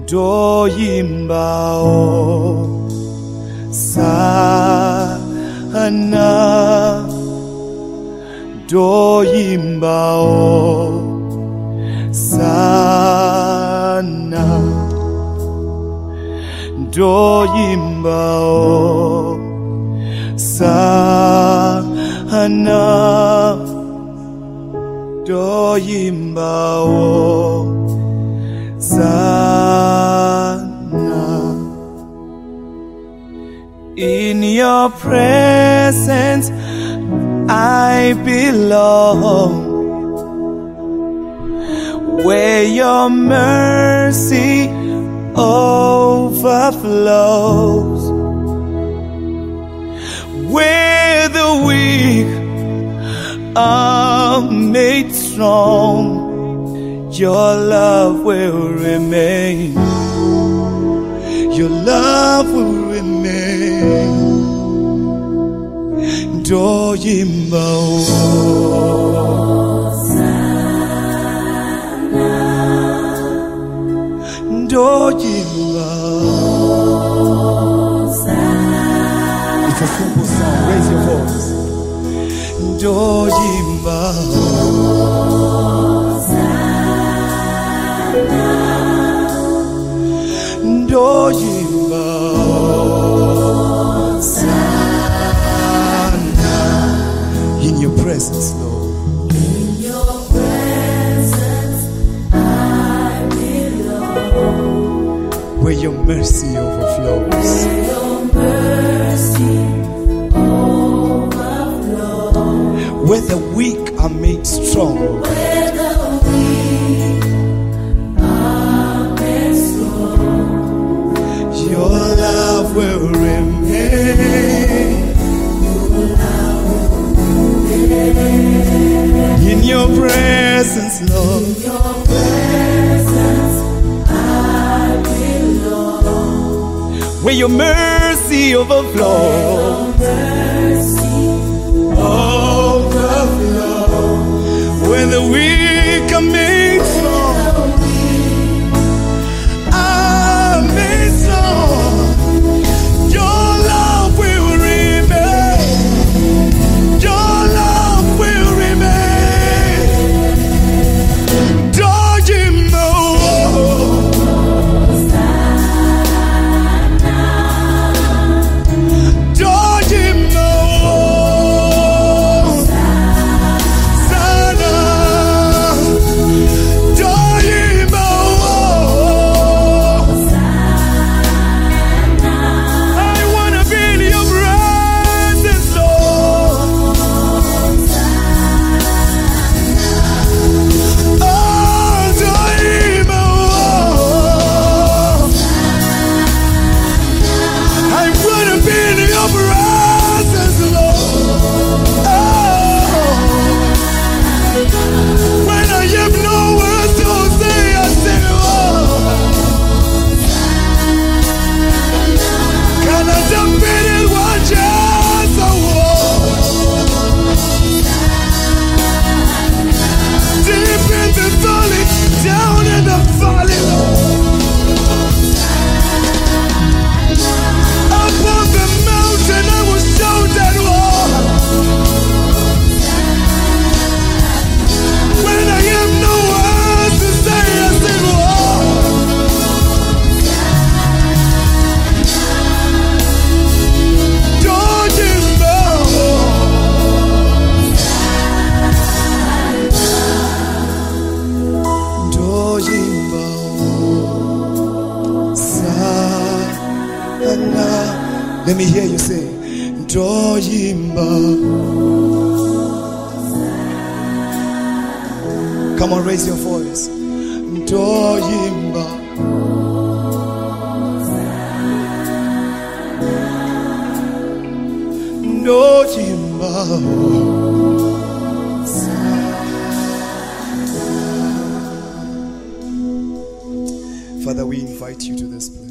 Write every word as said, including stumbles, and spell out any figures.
Doyimbao sana, doyimbao sana, doyimbao sana, doyimbao sana. In your presence I belong, where your mercy overflows, where the weak are made strong. Your love will remain. Your love will remain. Doyimbao sana, doyimbao sana. It's a simple song. Raise your voice. Doyimbao doyimbao sana. In your presence, Lord. In your presence I belong, where your mercy overflows, where your mercy overflows, where the weak are made strong, where the weak are made strong. Your love will remain. In your presence, Lord. In your presence I belong, Where your mercy overflows, overflow. Where the weak are made strong, are made strong. Your love will remain. Your love will remain. Let me hear you say, Doyimba. Come on, raise your voice. Doyimba. Doyimba. Father, we invite you to this place.